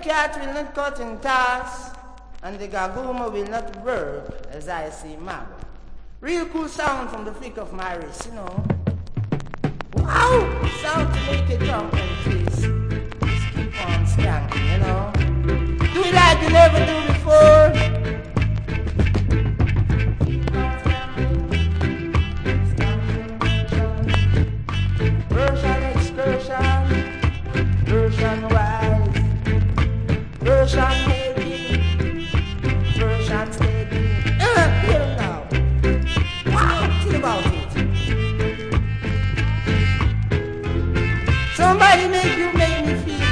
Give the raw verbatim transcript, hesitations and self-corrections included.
cat will not cut in toss, and the gaguma will not work as I see Mago. Real cool sound from the flick of my wrist, you know. Wow! Sound to make it jump and twist. Just keep on skanking, you know. Do it like you never do